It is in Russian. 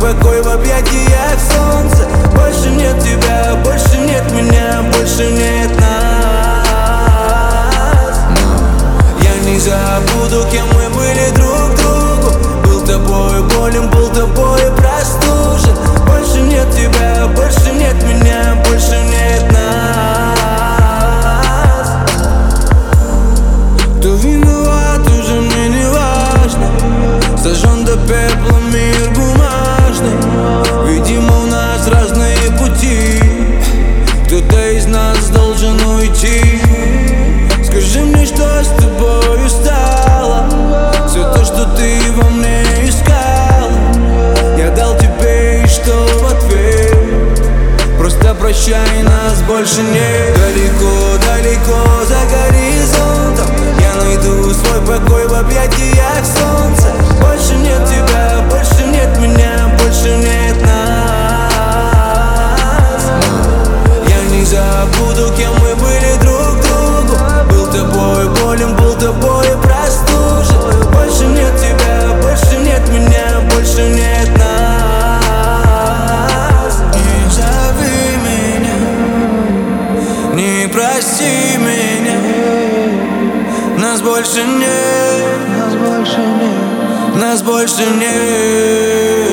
покой в объятиях солнца. Больше нет тебя, больше нет меня, больше нет нас. Я не забуду, кем мы были друг другу. Был тобою болен, был тобою простужен. Больше нет тебя, больше нет меня, больше нет нас. Кто виноват, уже мне не важно. Сожжен до пепла мир бумажный. Видимо, у нас разные пути. Кто-то из нас должен уйти. Скажи мне, что с тобою стало? Все то, что ты во мне искал, я дал тебе, и что в ответ? Просто прощай, нас больше нет. Далеко, далеко за горизонтом я найду свой покой в объятиях солнца. Больше нет тебя, больше нет меня, больше нет нас. Я не забуду, кем мы были друг другу. Был тобою болен, был тобою простужен. Больше нет тебя, больше нет меня, больше нет нас. Не зови меня, не прости меня. Нас больше нет, нас больше нет, нас больше нет.